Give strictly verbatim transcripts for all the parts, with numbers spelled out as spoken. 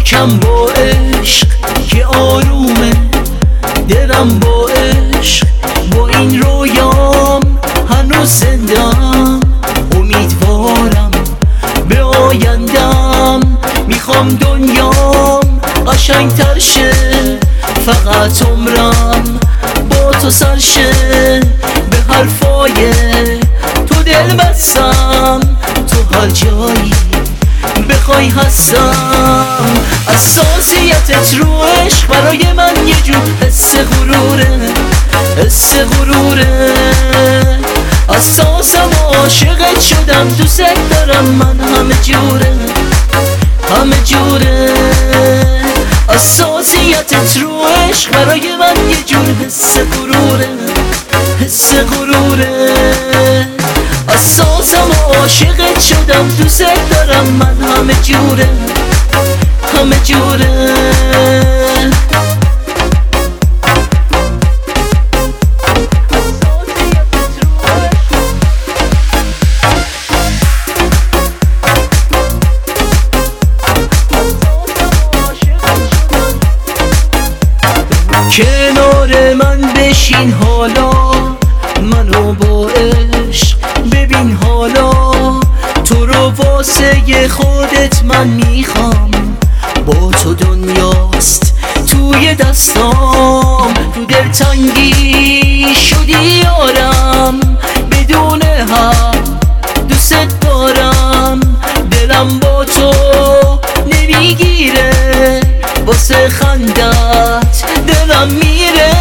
یکم با عشق که آرومه دلم، با عشق با این رویام هنوز زندم. امیدوارم به آیندم، میخوام دنیام قشنگتر شه، فقط عمرم با تو سر شه. به حرفای تو دل بستم، تو هر جایی بخوای هستم. اساسیتت رو عشق برای من یه جور حس غروره، حس غروره. اساسم عاشقت شدم، دوست دارم من همه جوره، همه جوره. اساسیتت رو عشق برای من یه جور حس غروره، حس غروره. اساسم عاشقت شدم، دوست دارم من همه جوره، همه جوره. کنار من بشین حالا، منو با عشق ببین حالا. تو رو واسه خودت من میخوام، با تو دنیاست توی دستام. تو دلتنگی شدی یارم، بدون هم دوست دارم. دلم با تو نمیگیره، واسه خندت دلم میره.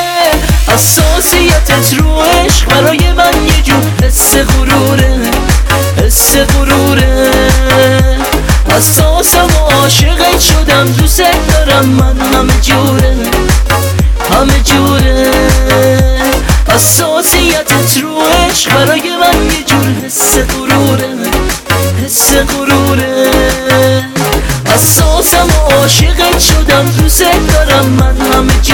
اساسیتت رو عشق برای من یه جور حس غروره، حس غروره. اساسم عاشقت شدم، دوست دارم من همه جوره، همه جوره. اساسیتت رو عشق برای من یه جور حس غروره، حس غروره. اساسم عاشقت شدم، دوست دارم من همه جوره.